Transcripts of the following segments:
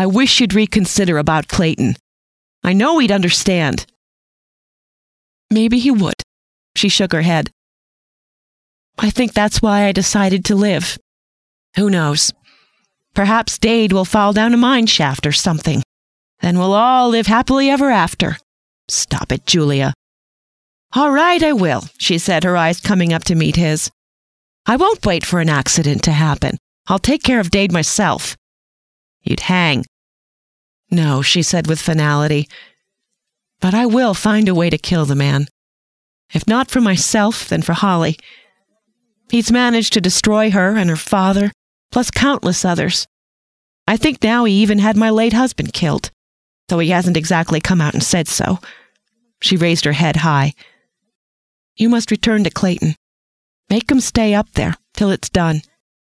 I wish you'd reconsider about Clayton. I know he'd understand." "Maybe he would." She shook her head. "I think that's why I decided to live. Who knows? Perhaps Dade will fall down a mine shaft or something. Then we'll all live happily ever after." "Stop it, Julia." "All right, I will," she said, her eyes coming up to meet his. "I won't wait for an accident to happen. I'll take care of Dade myself." "You'd hang." "No," she said with finality. "But I will find a way to kill the man. If not for myself, then for Holly. He's managed to destroy her and her father, plus countless others. I think now he even had my late husband killed, though he hasn't exactly come out and said so." She raised her head high. "You must return to Clayton. Make him stay up there till it's done."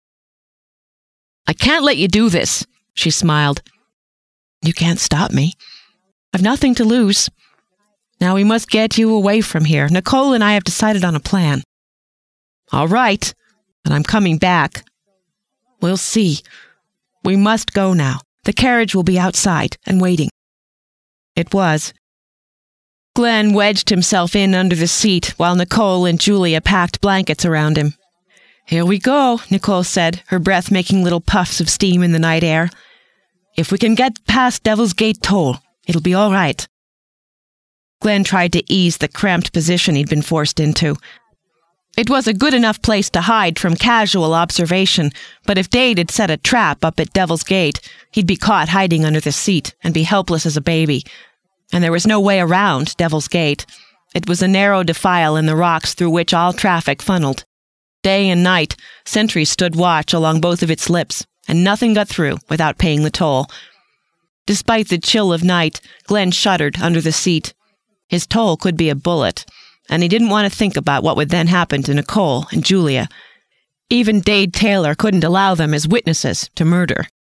"I can't let you do this," she smiled. "You can't stop me. I've nothing to lose. Now we must get you away from here. Nicole and I have decided on a plan." "All right, but I'm coming back." "We'll see. We must go now. The carriage will be outside and waiting." It was. Glenn wedged himself in under the seat while Nicole and Julia packed blankets around him. "Here we go," Nicole said, her breath making little puffs of steam in the night air. "If we can get past Devil's Gate Toll, it'll be all right." Glenn tried to ease the cramped position he'd been forced into. It was a good enough place to hide from casual observation, but if Dade had set a trap up at Devil's Gate, he'd be caught hiding under the seat and be helpless as a baby. And there was no way around Devil's Gate. It was a narrow defile in the rocks through which all traffic funneled. Day and night, sentries stood watch along both of its lips, and nothing got through without paying the toll. Despite the chill of night, Glenn shuddered under the seat. His toll could be a bullet, and he didn't want to think about what would then happen to Nicole and Julia. Even Dade Taylor couldn't allow them as witnesses to murder.